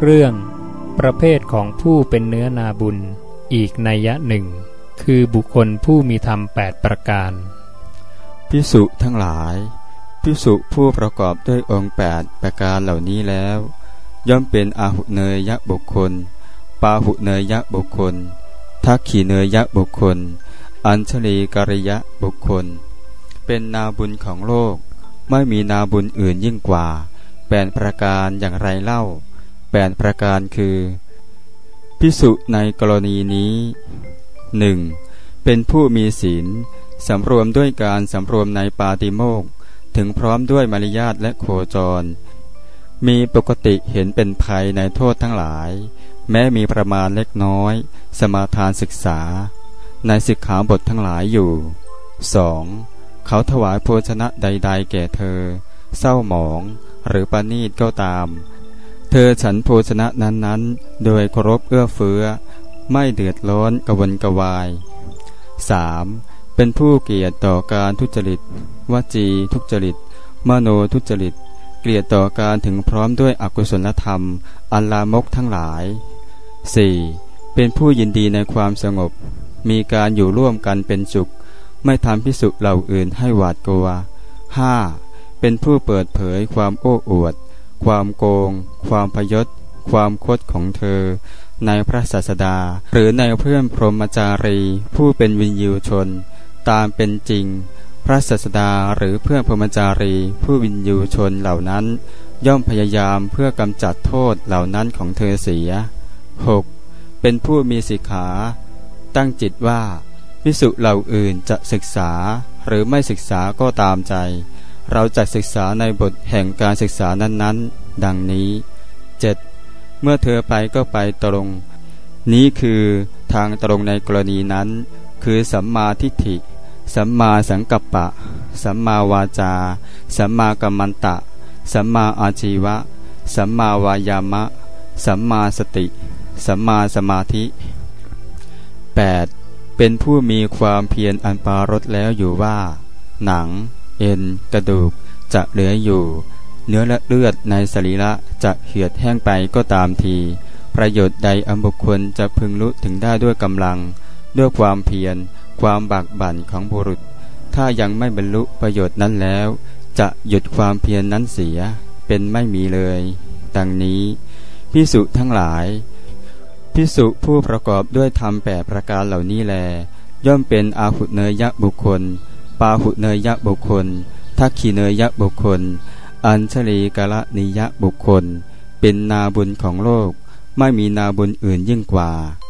รื่องประเภทของผู้เป็นเนื้อนาบุญอีกนัยยะหนึ่งคือบุคคลผู้มีธรรม8ประการภิกษุทั้งหลายภิกษุผู้ประกอบด้วยองค์8ประการเหล่านี้แล้วย่อมเป็นอาหุเนยยะบุคคลปาหุเนยยะบุคคลทักขิเนยยะบุคคลอัญชลีกริยะบุคคลเป็นนาบุญของโลกไม่มีนาบุญอื่นยิ่งกว่า8ประการอย่างไรเล่า8ประการคือภิกษุในกรณีนี้ 1. เป็นผู้มีศีลสำรวมด้วยการสำรวมในปาติโมกข์ถึงพร้อมด้วยมารยาทและโคจรมีปกติเห็นเป็นภัยในโทษทั้งหลายแม้มีประมาณเล็กน้อยสมาทานศึกษาในสิกขาบททั้งหลายอยู่ 2. เขาถวายโภชนะใดๆแก่เธอเศร้าหมองหรือประณีตก็ตามเธอฉันโภชนะนั้นๆโดยเคารพเอื้อเฟื้อไม่เดือดร้อนกระวนกระวาย 3. เป็นผู้เกลียดต่อการทุจริตวจีทุจริตมโนทุจริตเกลียดต่อการถึงพร้อมด้วยอกุศลธรรมอันลามกทั้งหลาย 4. เป็นผู้ยินดีในความสงบมีการอยู่ร่วมกันเป็นสุขไม่ทำภิกษุเหล่าอื่นให้หวาดกลัว 5. เป็นผู้เปิดเผยความโอ้อวดความโกงความพยศความคดของเธอในพระศาสดาหรือในเพื่อนพรหมจารีผู้เป็นวินยูชนตามเป็นจริงพระศาสดาหรือเพื่อนพรหมจารีผู้วินยูชนเหล่านั้นย่อมพยายามเพื่อกำจัดโทษเหล่านั้นของเธอเสีย 6. เป็นผู้มีสิกขาตั้งจิตว่าภิกษุเหล่าอื่นจะศึกษาหรือไม่ศึกษาก็ตามใจเราจะศึกษาในบทแห่งการศึกษานั้นๆดังนี้ 7. เมื่อเธอไปก็ไปตรงนี้คือทางตรงในกรณีนั้นคือสัมมาทิฏฐิสัมมาสังกัปปะสัมมาวาจาสัมมากัมมันตะสัมมาอาชีวะสัมมาวายามะสัมมาสติสัมมาสมาธิ 8. เป็นผู้มีความเพียรอันปารถแล้วอยู่ว่าหนังเอ็นกระดูกจะเหลืออยู่เนื้อและเลือดในสรีระจะเหือดแห้งไปก็ตามทีประโยชน์ใดอันบุคคลจะพึงรู้ถึงได้ด้วยกำลังด้วยความเพียรความบากบั่นของบุรุษถ้ายังไม่บรรลุประโยชน์นั้นแล้วจะหยุดความเพียรนั้นเสียเป็นไม่มีเลยดังนี้ภิกษุทั้งหลายภิกษุผู้ประกอบด้วยธรรม8ประการเหล่านี้แลย่อมเป็นอาหุเนยยะบุคคลปาหุเนยยะบุคคลทักขิเนยยะบุคคลอัญชลีกะนิยะบุคคลเป็นนาบุญของโลกไม่มีนาบุญอื่นยิ่งกว่า